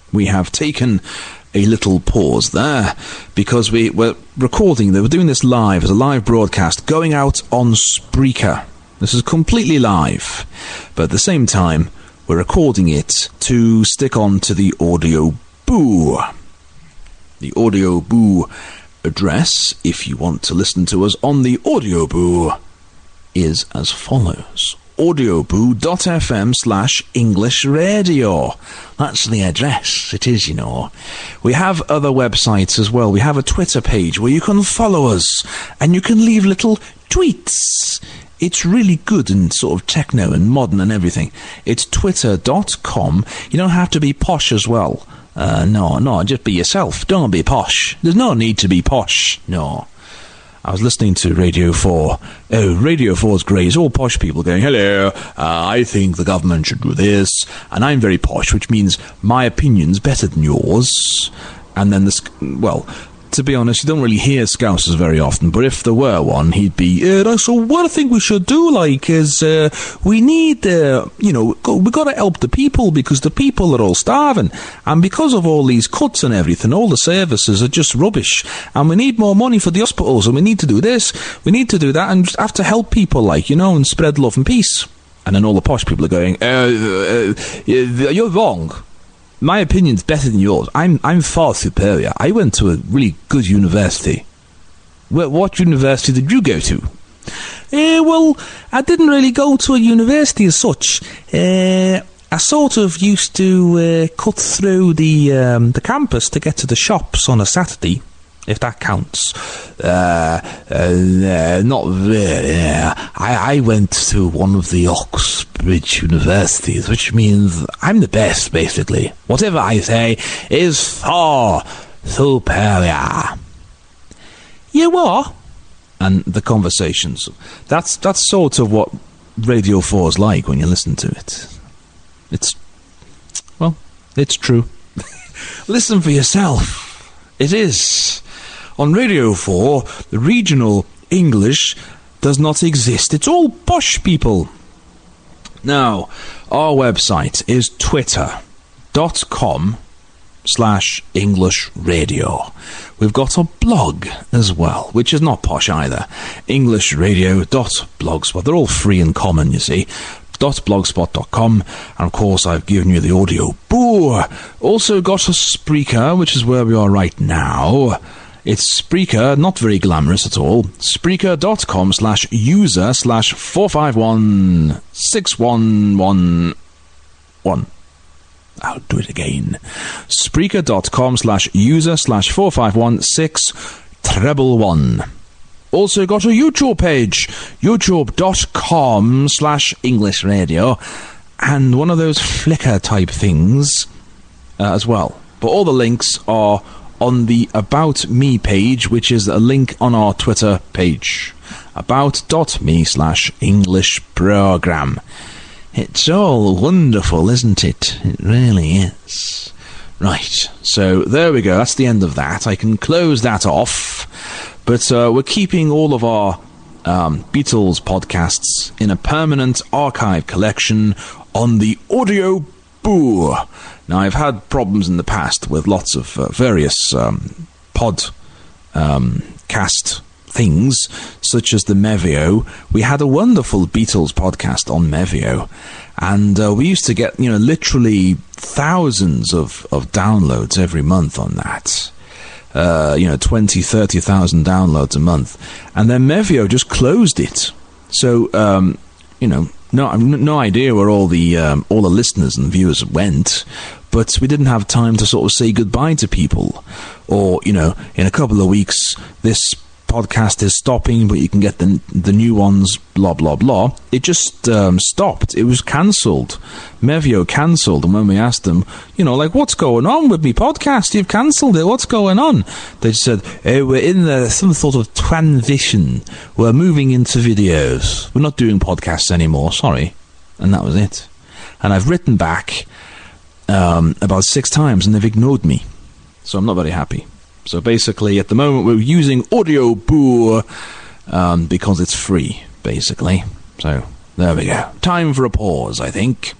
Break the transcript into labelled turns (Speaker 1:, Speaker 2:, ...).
Speaker 1: we have taken a little pause there because we're recording, we're doing this live as a live broadcast going out on Spreaker. This is completely live, but at the same time, we're recording it to stick on to the Audio Boo. The Audio Boo address, if you want to listen to us on the Audio Boo, is as follows. audioboo.fm/English Radio. That's the address. It is, you know. We have other websites as well. We have a Twitter page where you can follow us and you can leave little tweets. It's really good and sort of techno and modern and everything. It's twitter.com. You don't have to be posh as well. No, just be yourself. Don't be posh. There's no need to be posh. No. I was listening to Radio 4. Oh, Radio 4's great. It's all posh people going, hello, I think the government should do this, and I'm very posh, which means my opinion's better than yours. And then this, well, to be honest, you don't really hear Scousers very often, but if there were one, he'd be, so what I think we should do, is we need, we got to help the people because the people are all starving. And because of all these cuts and everything, all the services are just rubbish. And we need more money for the hospitals, and we need to do this, we need to do that, and just have to help people, and spread love and peace. And then all the posh people are going, you're wrong. My opinion's better than yours. I'm far superior. I went to a really good university. What university did you go to? Well, I didn't really go to a university as such. I sort of used to cut through the campus to get to the shops on a Saturday, if that counts. Not really. I went to one of the Oxbridge universities, which means I'm the best, basically. Whatever I say is far superior. You what? And the conversations. That's sort of what Radio 4's like when you listen to it. It's true. Listen for yourself. It is. On Radio 4, the regional English does not exist. It's all posh people. Now, our website is twitter.com/English Radio. We've got a blog as well, which is not posh either. EnglishRadio.blogspot. They're all free and common, you see. .blogspot.com, and of course I've given you the Audio Boo. Also got a Spreaker, which is where we are right now. It's Spreaker, not very glamorous at all. Spreaker.com/user/4516111. I'll do it again. Spreaker.com/user/4516111. Also got a YouTube page, youtube.com/English Radio, and one of those Flickr type things as well. But all the links are on the About Me page, which is a link on our Twitter page. About.me/English Program. It's all wonderful, isn't it? It really is. Right, so there we go. That's the end of that. I can close that off. But we're keeping all of our Beatles podcasts in a permanent archive collection on the Audio Boo. Now, I've had problems in the past with lots of various podcast things, such as the Mevio. We had a wonderful Beatles podcast on Mevio, and we used to get, literally thousands of downloads every month on that. 20, 30,000 downloads a month. And then Mevio just closed it. So, no idea where all the listeners and viewers went, but we didn't have time to sort of say goodbye to people. Or, in a couple of weeks, this podcast is stopping, but you can get the new ones, blah, blah, blah. It just stopped. It was cancelled. Mevio cancelled, and when we asked them, what's going on with me podcast? You've cancelled it. What's going on? They just said, we're in some sort of transition. We're moving into videos. We're not doing podcasts anymore. Sorry. And that was it. And I've written back about 6 times, and they've ignored me. So I'm not very happy. So basically, at the moment, we're using Audio Boo because it's free, basically. So there we go. Time for a pause, I think.